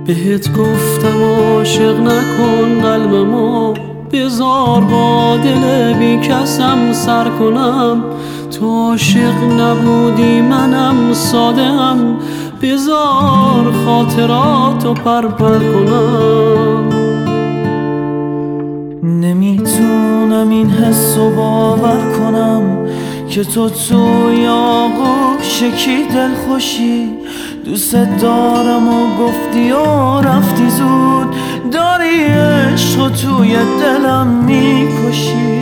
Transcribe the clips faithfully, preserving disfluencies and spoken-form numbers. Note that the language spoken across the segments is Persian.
بهت گفتم عاشق نکن قلبمو، بذار با دل بی کسم سر کنم. تو عاشق نبودی منم ساده‌ام، بذار خاطراتو پرپر کنم. نمیتونم این حسو باور کنم که تو توی آغوش کی دل خوشی. دوست دارم و گفتی و رفتی زود، داری عشق توی دلم میکشی.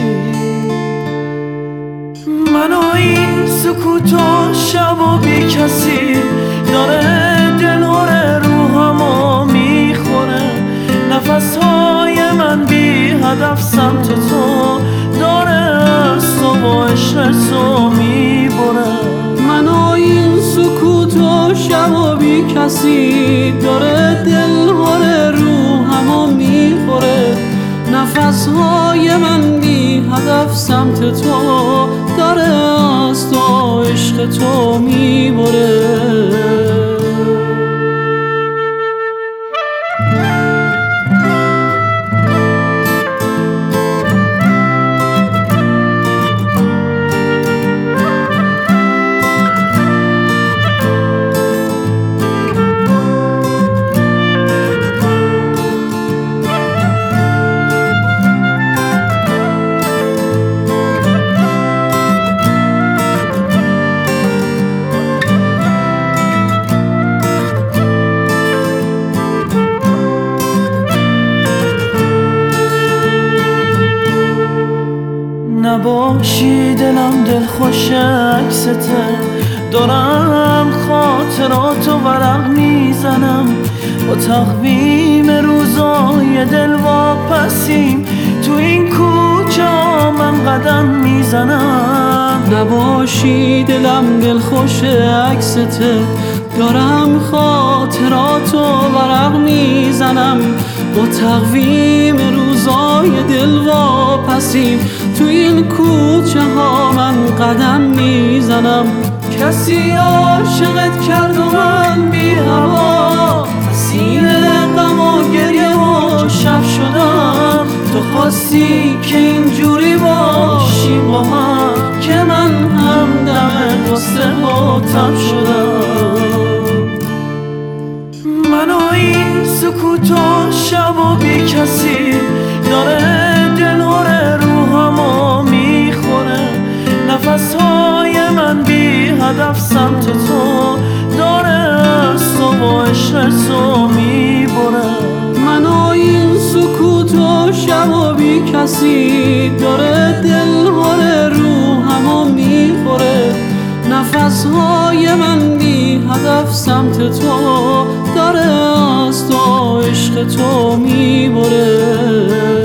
منو این سکوت و شب و بی کسی داره دلهور روحمو میخوره. نفسهای من بی هدف سمت تو داره از تو و عشق تو میبره. منو این سکوت و شب و بی کسی داره دلهور روحمو میخوره. نفسهای من بی هدف سمت تو داره از تو عشق تو میبره. نباشی دلم دل خوش عکسته، دارم خاطراتو ورق میزنم. با تقویم روزای دل واپسیم، تو این کوچه ها من قدم میزنم. نباشی دلم دل خوش عکسته، دارم خاطراتو ورق میزنم. با تقویم روزای دل واپسیم، تو این کوچه ها من قدم میزنم. کسی عاشقت کرد و من بی هوا، اسیر غم و گریه و شب شدم. تو خواستی که اینجوری باشی با هم، که من هم دم غصه و تب شدم. منو این سکوت و شب و بی کسی داره دلهور روحمو میخوره. نفسهای من بی هدف سمت تو داره از تو و عشق تو میبره. منو این سکوت و شب و بی کسی داره دلهور روحمو میخوره. نفسهای من بی هدف سمت تو داره از تو عشق تو میبره.